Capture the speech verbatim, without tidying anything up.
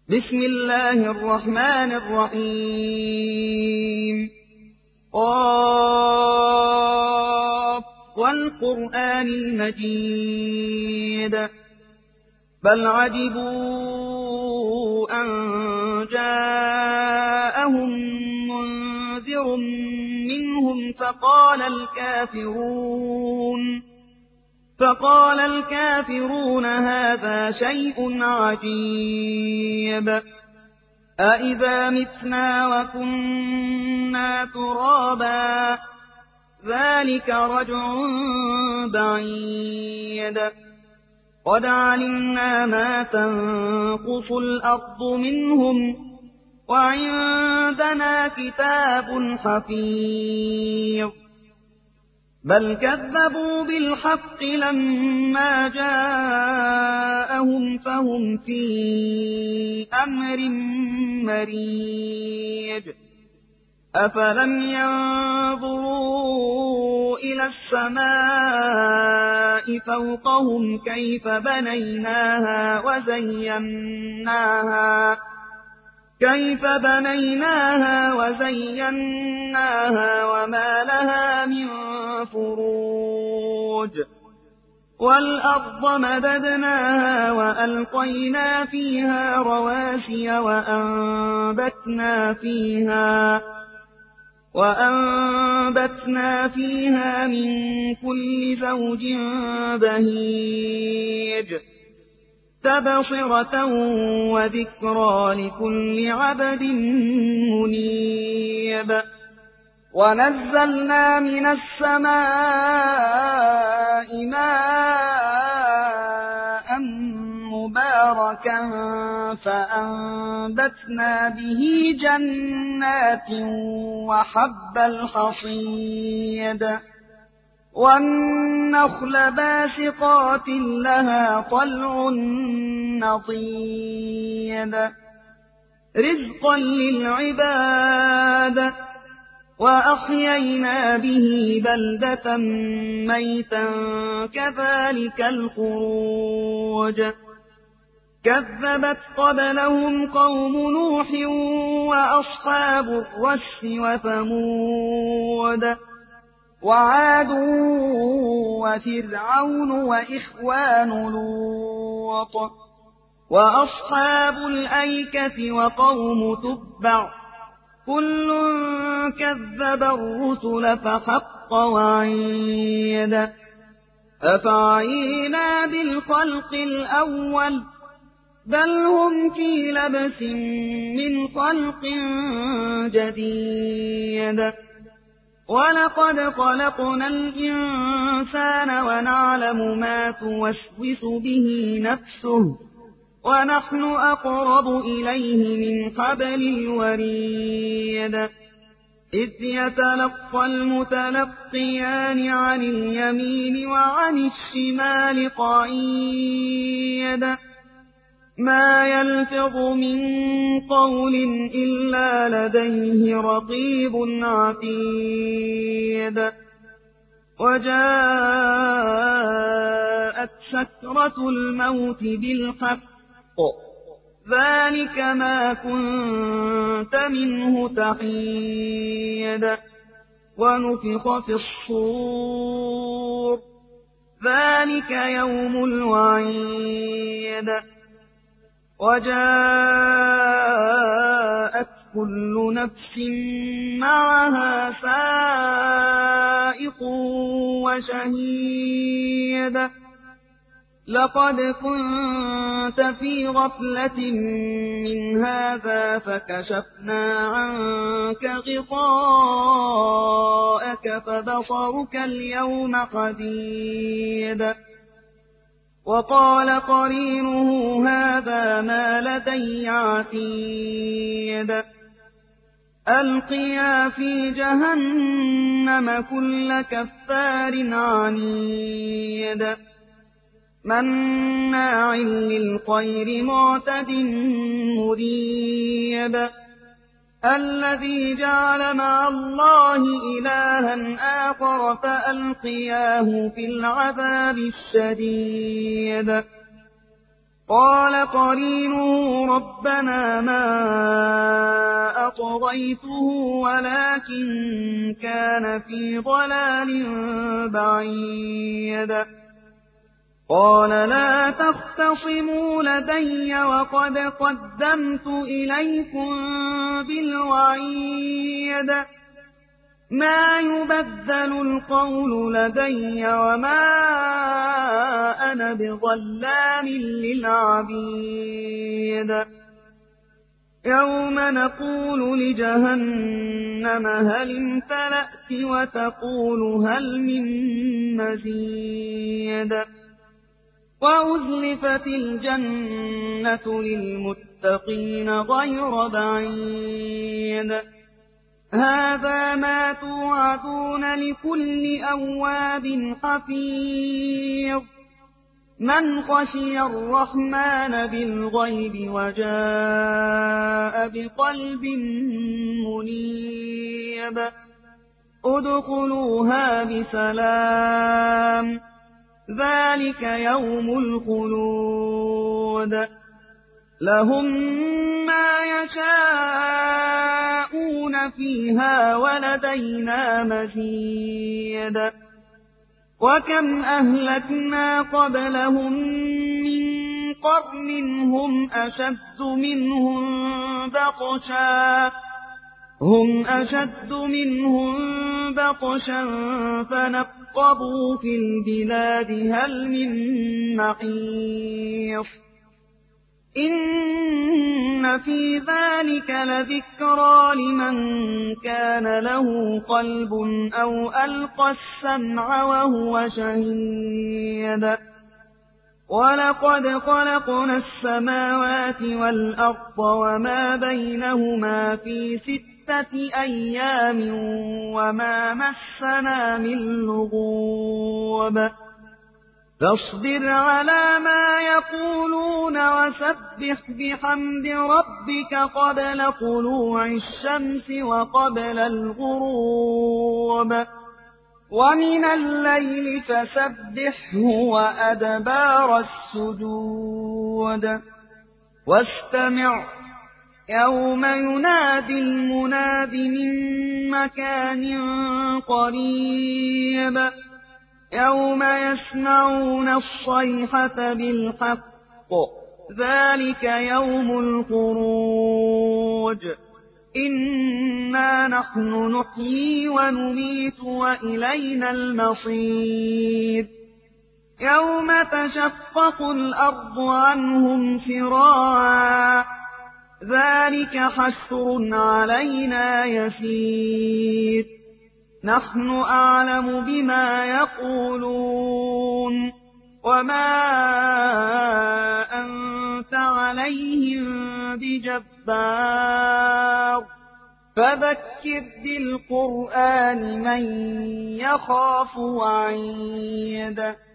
بسم الله الرحمن الرحيم. قاف والقرآن المجيد بل عجبوا أن جاءهم منذر منهم فقال الكافرون فقال الكافرون هذا شيء عجيب أإذا متنا وكنا ترابا ذلك رجع بعيد قد علمنا ما تنقص الأرض منهم وعندنا كتاب حفيظ بل كذبوا بالحق لما جاءهم فهم في أمر مريج أفلم ينظروا إلى السماء فوقهم كيف بنيناها وزيناها كيف بنيناها وزيناها وما لها من فروج والأرض مددناها وألقينا فيها رواسي وأنبتنا فيها وأنبتنا فيها من كل زوج بهيج تبصرة وذكرى لكل عبد منيب ونزلنا من السماء ماء مباركا فأنبتنا به جنات وحب الحصيد والنخل باسقات لها طلع نضيد رزقا للعباد وأحيينا به بلدة ميتا كذلك الخروج كذبت قبلهم قوم نوح وأصحاب الرس وثمود وعاد وفرعون وإخوان لوط وأصحاب الأيكة وقوم تبع كل كذب الرسل فحق وعيد أفعينا بالخلق الأول بل هم في لبس من خلق جديد ولقد خلقنا الإنسان ونعلم ما توسوس به نفسه ونحن أقرب إليه من حبل الوريد إذ يتلقى المتلقيان عن اليمين وعن الشمال قعيد ما يلفظ من قول إلا لديه رقيب عتيد وجاءت سكرة الموت بالحق ذلك ما كنت منه تحيد ونفخ في الصور ذلك يوم الوعيد وجاءت كل نفس معها سائق وشهيد لقد كنت في غفلة من هذا فكشفنا عنك غطاءك فبصرك اليوم حديد وقال قرينه هذا ما لدي عتيد ألقيا في جهنم كل كفار عنيد مناع للخير معتد مريب الذي جعل مع الله إلها آخر فألقياه في العذاب الشديد قال قرينه ربنا ما أطغيته ولكن كان في ضلال بعيد. قال لا تختصموا لدي وقد قدمت إليكم بالوعيد ما يبدل القول لدي وما أنا بظلام للعبيد. يوم نقول لجهنم هل امتلأت وتقول هل من مزيد وأزلفت الجنة للمتقين غير بعيد. هذا ما توعدون لكل أواب حفيظ من خشي الرحمن بالغيب وجاء بقلب منيب. ادخلوها بسلام ذلك يوم الخلود. لهم ما يشاءون فيها ولدينا مزيد. وكم أهلكنا قبلهم من قرن هم أشد منهم بطشا هم أشد منهم بطشا فنقبوا في البلاد هل من محيص. إن في ذلك لذكرى لمن كان له قلب أو ألقى السمع وهو شهيد. ولقد خلقنا السماوات والأرض وما بينهما في ستة أيام وما مسنا من لغوب. فاصبر على ما يقولون وسبح بحمد ربك قبل طلوع الشمس وقبل الغروب ومن الليل فسبحه وأدبار السجود. واستمع يوم ينادي المناد من مكان قريب يوم يسمعون الصيحة بالحق ذلك يوم الخروج. إنا نحن نحيي ونميت وإلينا المصير. يوم تشقق الأرض عنهم سراعا ذلك حشر علينا يسير. نحن أعلم بما يقولون وما أنت عليهم بجبار فذكر بالقرآن من يخاف وعيد.